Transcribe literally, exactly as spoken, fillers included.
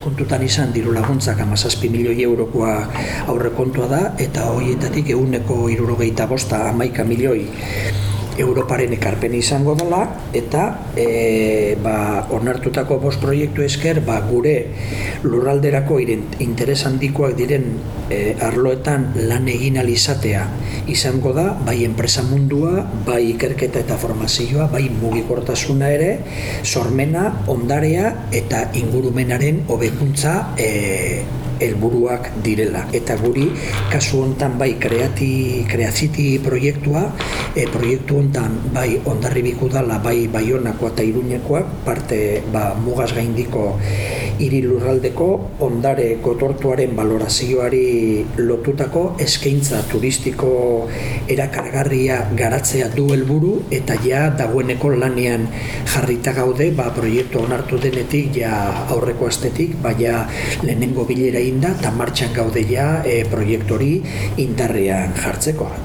Kontutan izan diru laguntzak hamazazpi milioi eurokoa aurrekontua da, eta horietatik ehuneko hirurogeita bosta hamaika milioi Europaren ekarpen izango dela, eta e, ba, onartutako bost proiektu esker ba, gure lurralderako interes handikoak diren e, arloetan lan egin ahal izatea izango da, bai enpresa mundua, bai ikerketa eta formazioa, bai mugikortasuna ere, sormena, ondarea eta ingurumenaren hobekuntza e, helburuak direla. Eta guri, kasu hontan bai Creati, Creacity proiektua, e, proiektu hontan bai Hondarribiko udala, bai Baionakoa eta Iruñekoak, parte ba, mugaz gaindiko hiri lurraldeko ondare gotortuaren balorazioari lotutako eskaintza turistiko erakargarria garatzea du helburu, eta ja dagoeneko lanean jarrita gaude, ba, proiektu onartu denetik ja aurreko astetik, ba, ja lehenengo bilera inda eta martxan gaude ja e, proiektu hori indarrean jartzeko.